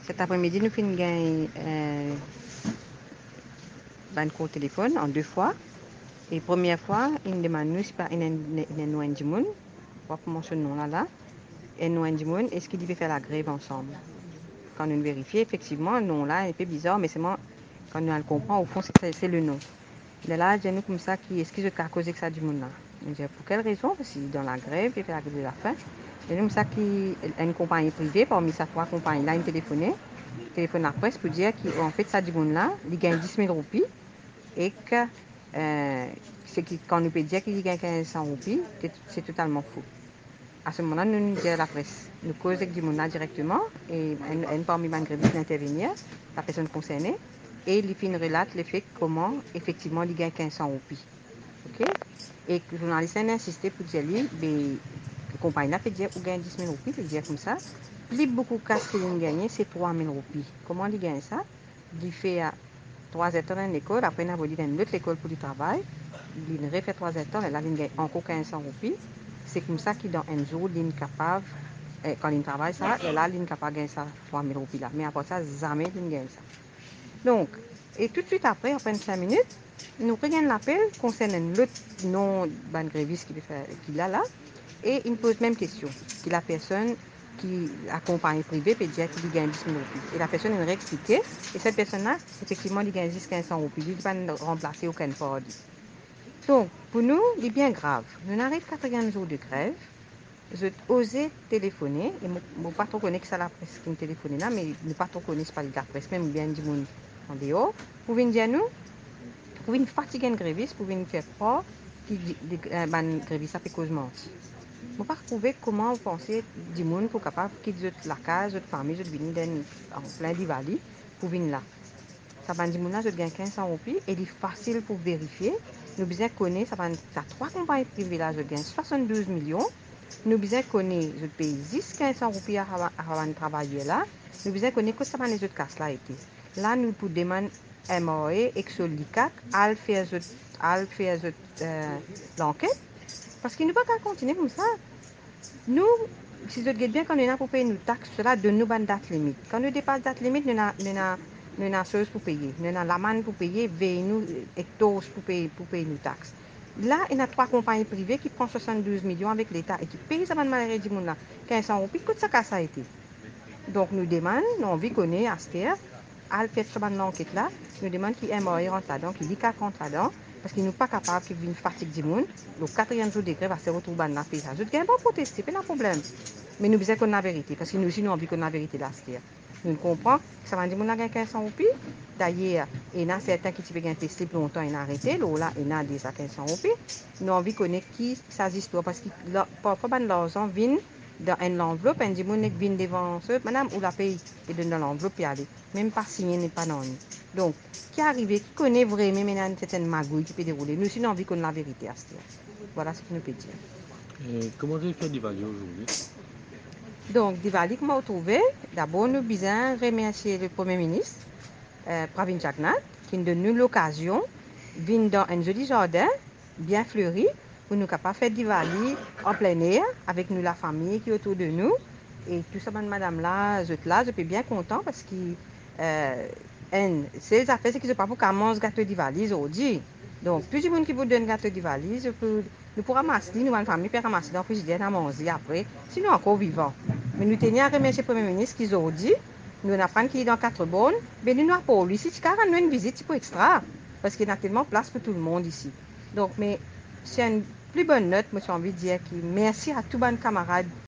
cet après-midi, nous finissons gagner un cours téléphone en 2 fois. Et première fois, il demande nous si pas nous un monde, on va mentionner nom là, et nous un monde, est-ce qu'il peut faire la grève ensemble? Quand nous vérifions, effectivement, non là, un peu bizarre, mais c'est moi, quand nous le comprend, au fond, c'est le nom. De là, j'ai nous comme ça, est-ce que je peux causer que ça du monde là? Je dis, pour quelle raison? Parce que dans la grève, il fait la grève de la faim. Et nous, comme ça, une compagnie privée, parmi ces 3 compagnies là, une téléphone à presse pour dire qu'en fait, ça du monde là, il gagne 10 000 roupies et que quand nous peut dire qu'il gagne 1500 roupies, c'est totalement faux. À ce moment-là, nous disons à la presse, nous causons avec du monde directement et une parmi les grévistes d'intervenir, la personne concernée, et il fait une relate le fait comment effectivement il gagne 1500 roupies. Ok? Et le journaliste a insisté pour dire lui, la compagnie a fait dire qu'il gagne 10 000 roupies, il dit comme ça. Plus beaucoup de cas qu'il a gagné, c'est 3 000 roupies. Comment il gagne ça? Il fait 3 heures dans l'école, après il a volé dans une autre école pour du travail, il refait 3 heures, et là il gagne encore 1500 roupies. C'est comme ça qu'il dans un jour, il est capable, quand il travaille ça, et là il est capable de gagner ça 3 000 roupies là. Mais après ça, jamais il gagne ça. Donc, et tout de suite après 5 minutes, nous prenons l'appel concernant l'autre non-ban gréviste qu'il a là, et il pose même question, que la personne qui accompagne privé peut dire qu'il gagne 10 000 roupies. Et la personne il réexpliqué, et cette personne-là, effectivement, il gagne 10 1500 roupies, il ne peut pas remplacer aucun part. Donc, pour nous, c'est bien grave. Nous arrivons 4e jour de grève, je osé téléphoner, et je ne pas trop connaître que ça la presse qui me téléphone là, mais je ne pas trop connaître pas la presse, même bien du monde en dehors, pour venir dire nous, pour venir fatiguer une gréviste, pour venir faire croire que le gréviste a fait cause menti. Je ne pas trouver comment vous pensez du monde pour capable quitter la case, votre famille, votre venir en plein d'Ivali, pour venir là. Ça va dire là, je gagne 1500 roupies et il est facile pour vérifier. Nous besoin connaître, ça 3 compagnies privées là, je gagne 72 millions. Nous besoin connaître, je paye 10 1500 roupies avant de travailler là. Nous besoin connaître que ça va les autres casses là été. Là, nous pour demander MOE, Exolicat, à faire l'enquête. Parce qu'il ne peut pas continuer comme ça. Nous, si vous êtes bien, quand nous avons pour payer nos taxes, cela donne nous une date limite. Quand nous dépassons la date limite, nous avons chose pour payer. Nous avons la manne pour payer, nous hectares pour payer nos taxes. Là, il y a 3 compagnies privées qui prennent 72 millions avec l'État et qui payent ça de maladie du monde là. 1500 roupies, coûte ça ça a été. Donc, nous demandons, nous avons envie qu'on ait à faire, à faire cette enquête là, nous demandons qui est mort rentre là-dedans, qui dit qu'à rentre là-dedans, parce qu'ils ne sont pas capables, qu'ils viennent fatigue du monde. Le 4e jour de grève, va se retrouver dans la paix. Je ne vais pas protester, pas de problème. Mais nous besoin qu'on ait la vérité, parce que nous aussi, nous avons envie qu'on ait la vérité là. Nous comprenons que ça va dire qu'on a gagné 1500 roupies. D'ailleurs, il y a certains qui ont testé plus longtemps, ils ont arrêté. Là, il y a déjà 1500 roupies. Nous avons envie qu'on ait qui ça histoire, parce que parfois, l'argent vient dans une enveloppe, un dimanche vient devant ce madame ou la paye et donne dans l'enveloppe et aller. Même pas signé, n'est pas non. Donc, qui arrive, qui connaît vraiment maintenant certaines magouilles qui peut dérouler. Nous aussi, nous avons envie qu'on ait la vérité à ce dire. Voilà ce que nous peut dire. Et comment tu fais Diwali aujourd'hui? Donc, Diwali, comment vous trouvez? D'abord, nous besoin remercier le Premier ministre, Pravin Jagnat, qui nous donne l'occasion de venir dans un joli jardin, bien fleuri, pour nous capables faire Diwali en plein air, avec nous, la famille qui est autour de nous. Et tout ça, madame là, je suis bien content parce que c'est les affaires, c'est qu'ils ne pas pour manger gâteau Diwali aujourd'hui. Donc, plus de monde qui vous donne gâteau Diwali, nous pourrons ramasser, nous, la famille, peut ramasser dans le frigidaire, à manger après, sinon encore vivant. Mais nous tenions à remercier le Premier ministre qui ont dit, nous avons qui est dans 4 bonnes, mais nous n'avons pas lui, si tu as une visite, c'est extra, parce qu'il y a tellement de place pour tout le monde ici. Donc, mais c'est une plus bonne note, moi j'ai envie de dire que merci à tous mes camarades